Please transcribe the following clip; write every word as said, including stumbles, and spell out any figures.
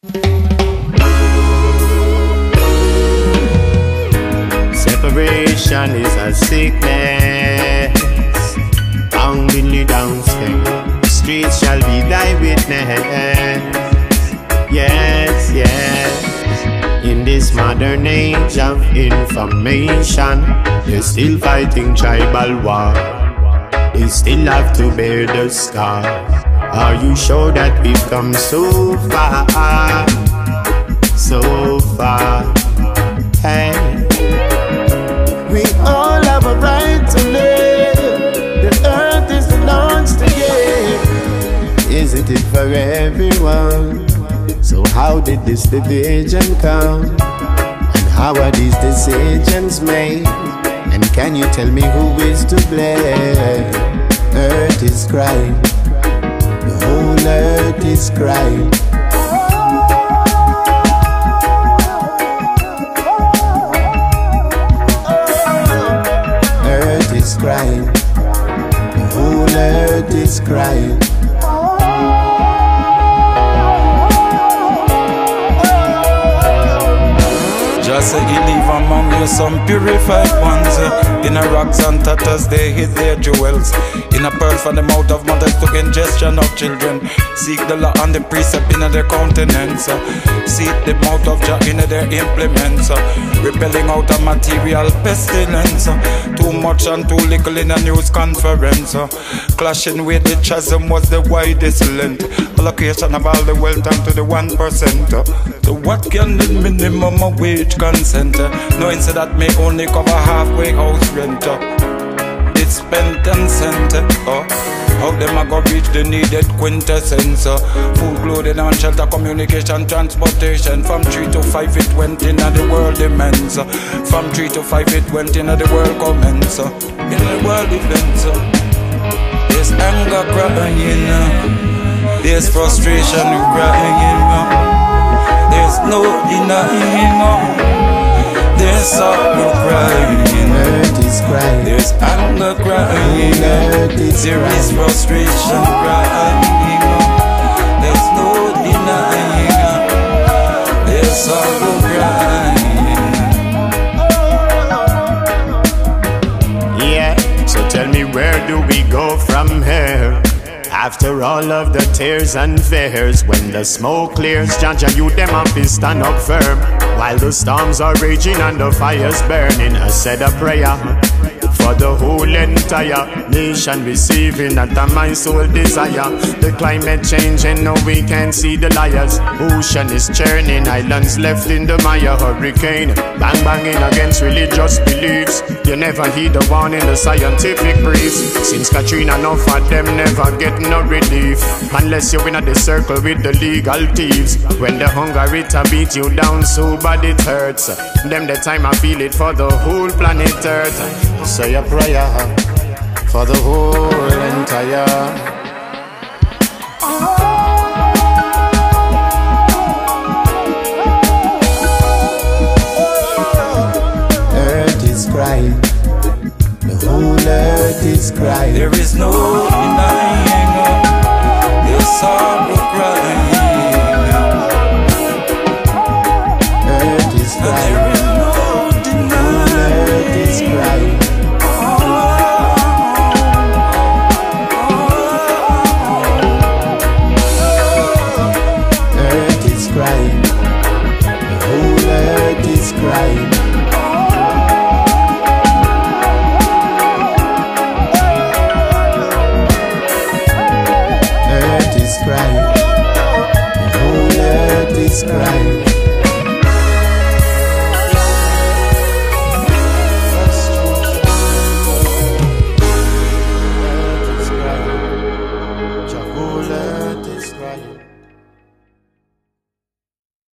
Separation is a sickness, bound in the downstairs. The streets shall be thy witness. Yes, yes. In this modern age of information, they're still fighting tribal war. They still have to bear the scars. Are you sure that we've come so far? So far. Hey, we all have a right to live. The earth is the Lord's to give. Isn't it for everyone? So how did this division come? And how are these decisions made? And can you tell me who is to blame? Earth is crying. The whole earth is crying. Earth is crying. The whole earth is crying. Just say he leave among you some purified ones. In a rocks and tatters they hid their jewels. In a pearl from the mouth of mothers took ingestion of children. Seek the law and the precept in their countenance. Seek the mouth of Jah in their implements. Repelling out a material pestilence. Too much and too little in a news conference. Clashing with the chasm was the widest length. Allocation of all the wealth and to the one percent. So what can the minimum of wage consent? Knowing so that may only cover halfway house rent. It's spent and sent. Oh, how them a go reach the needed quintessence? Food, clothing and shelter, communication, transportation. From three to five it went in and the world immense. From three to five it went in and the world commence. In the world events, there's anger crying, there's frustration crying. There's no denying, there's sorrow crying, Earth is crying. there's anger crying, Earth is there crying. is frustration crying. There's no denying, there's sorrow crying. Yeah, so tell me, where do we go from here? After all of the tears and fears, when the smoke clears, Jaja, you them up is stand up firm. While the storms are raging and the fires burning, I said a prayer for the whole entire nation, receiving that my soul desire. The climate changing, now we can see the liars. Ocean is churning, islands left in the mire. Hurricane, bang banging against religious beliefs. You never heed the warning, the scientific briefs. Since Katrina, enough of them never get no relief, unless you're in the circle with the legal thieves. When the hunger it a beat you down so bad it hurts. Them the time I feel it for the whole planet Earth. Say a prayer for the whole entire. Earth is crying. The whole earth is crying. There is no denying, there's sorrow crying. Earth is There crying. is no denying, Earth is crying. Earth is crying. The whole earth is crying. Earth is crying. The whole earth is crying.